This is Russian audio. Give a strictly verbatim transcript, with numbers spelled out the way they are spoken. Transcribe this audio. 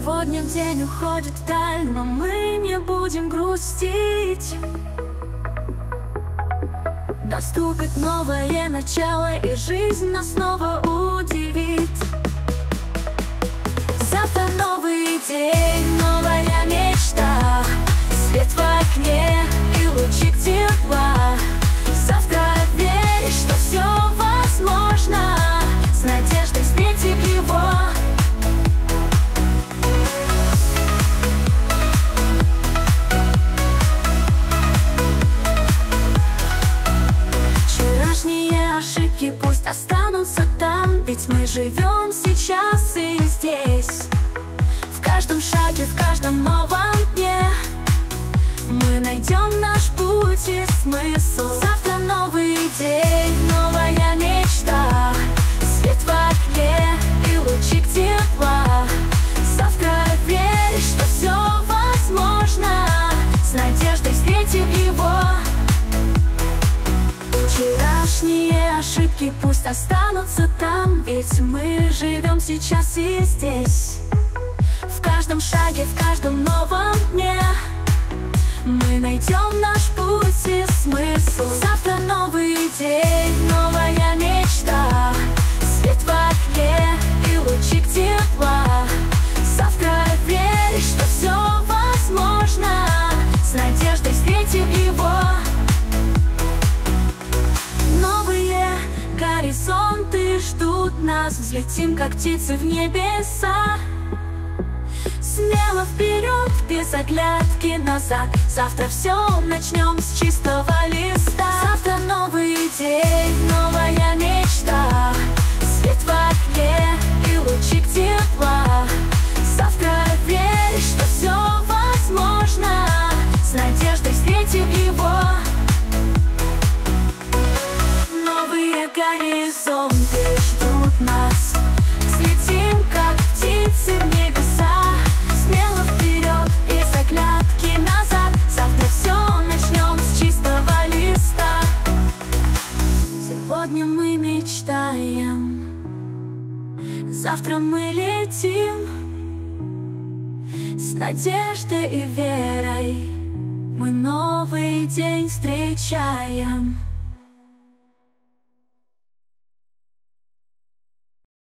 Сегодня день уходит вдаль, но мы не будем грустить. Наступит новое начало, и жизнь нас снова удивит. Завтра новый день, новая мечта, свет в окне и лучик тепла. Завтра веришь, что все возможно, с надеждой встретим его. Вчерашние ошибки пусть останутся там, ведь мы живем сейчас и здесь. В каждом шаге, в каждом новом дне мы найдем наш путь и смысл. Завтра новый день, новая мечта, свет в окне и лучик тепла. Завтра веришь, что все возможно, с надеждой встретим его. Вчерашние ошибки пусть останутся там, ведь мы живем сейчас и здесь. В каждом шаге, в каждом новом дне мы найдем наш путь и смысл. Завтра новый день, новая мечта, свет в окне и лучик тепла. Завтра веришь, что все возможно, с надеждой встретим его. Новые горизонты ждут нас, взлетим, как птицы в небеса. Смело вперед, без оглядки назад. Завтра все начнем с чистого листа. Завтра новый день, новая мечта, свет в окне и лучик тепла. Завтра веришь, что все возможно, с надеждой встретим его. Новые горизонты ждут нас, взлетим, как птицы в небеса. Смело вперед, без оглядки назад. Завтра все начнем с чистого листа. Сегодня мы мечтаем, завтра мы летим. С надеждой и верой мы новый день встречаем.